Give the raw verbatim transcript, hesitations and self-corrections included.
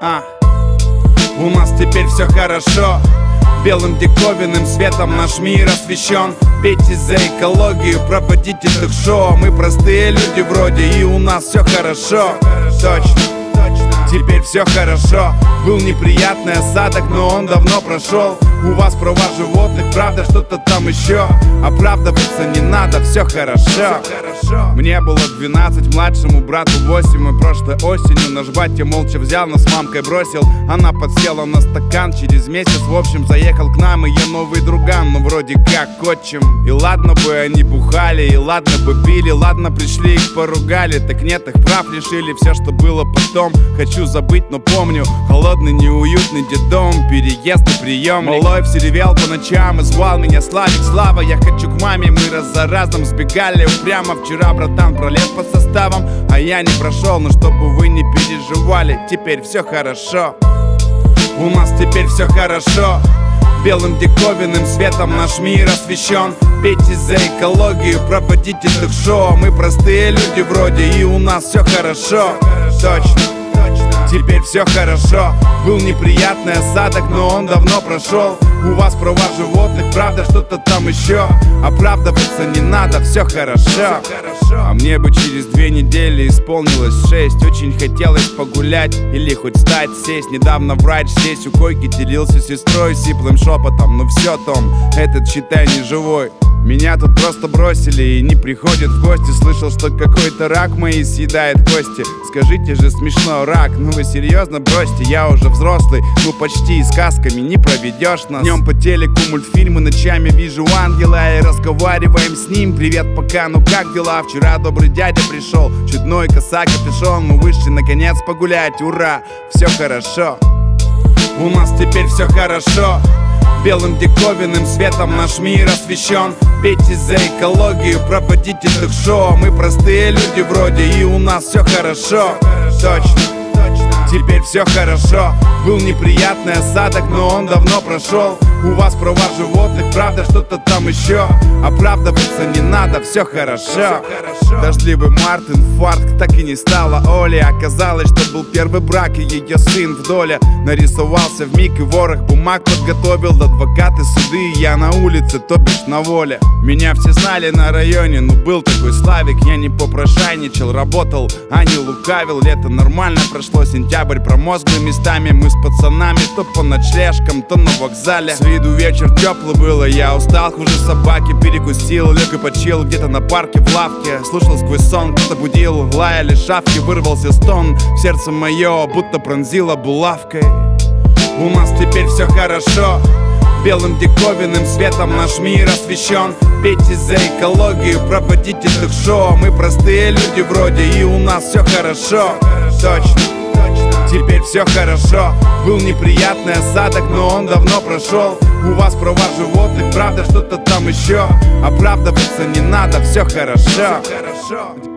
А. У нас теперь все хорошо. Белым диковинным светом наш мир освещен. Пейте за экологию, проводите ток-шоу. Мы простые люди вроде, и у нас все хорошо. Точно, теперь все хорошо. Был неприятный осадок, но он давно прошел. У вас права животных, правда, что-то там еще. Оправдываться не надо, все хорошо. Мне было двенадцать, младшему брату восемь. И прошлой осенью наш батя молча взял, нас с мамкой бросил. Она подсела на стакан, через месяц в общем заехал к нам ее новый друган. Ну вроде как отчим. И ладно бы они бухали, и ладно бы пили, ладно пришли их поругали. Так нет, их прав лишили, все что было потом хочу забыть, но помню. Холодный неуютный детдом, переезд и прием. Малой все ревел по ночам и звал меня: Славик, Слава, я хочу к маме. Мы раз за разом сбегали упрямо. Вчера братан пролез по составам, а я не прошел. Но чтобы вы не переживали, теперь все хорошо. У нас теперь все хорошо. Белым диковинным светом наш мир освещен. Пейте за экологию, проводите ток-шоу. Мы простые люди вроде, и у нас все хорошо. Точно, теперь все хорошо. Был неприятный осадок, но он давно прошел. У вас права животных, правда, что-то там еще. Оправдываться не надо, все хорошо. А мне бы через две недели исполнилось шесть. Очень хотелось погулять или хоть встать, сесть. Недавно врач здесь у койки делился с сестрой сиплым шепотом: ну все, Том, этот считай не живой. Меня тут просто бросили и не приходят в гости. Слышал, что какой-то рак мои съедает кости. Скажите же, смешно, рак, ну вы серьезно бросьте. Я уже взрослый, ну почти, и сказками не проведешь нас. Днем по телеку мультфильмы, ночами вижу ангела и разговариваем с ним. Привет, пока, ну как дела? Вчера добрый дядя пришел, чудной коса капюшон. Мы вышли наконец погулять, ура, все хорошо. У нас теперь все хорошо. Белым диковинным светом наш мир освещен. Пейте за экологию, проводите ток-шоу. Мы простые люди вроде, и у нас все хорошо. Точно, теперь все хорошо. Был неприятный осадок, но он давно прошел. У вас права животных, правда, что-то там еще. Оправдываться не надо, все хорошо. Дождливый март, инфаркт, так и не стало Оли. Оказалось, что был первый брак и ее сын в доле. Нарисовался вмиг и ворох бумаг подготовил. Адвокаты, суды, я на улице, то бишь на воле. Меня все знали на районе, ну был такой Славик. Я не попрошайничал, работал, а не лукавил. Лето нормально прошло, сентябрь промозглый местами. Мы с пацанами то по ночлежкам, то на вокзале. С виду вечер теплый было, я устал хуже собаки. Перекусил, лег и почил где-то на парке в лавке. Слушал сквозь сон, кто-то будил, лаяли шавки. Вырвался стон, в сердце мое будто пронзило булавкой. У нас теперь все хорошо. Белым диковинным светом наш мир освещен. Пейте за экологию, проводите ток-шоу. Мы простые люди вроде, и у нас все хорошо. Точно, теперь все хорошо. Был неприятный осадок, но он давно прошел. У вас права животных, правда, что-то там еще. Оправдываться не надо, все хорошо.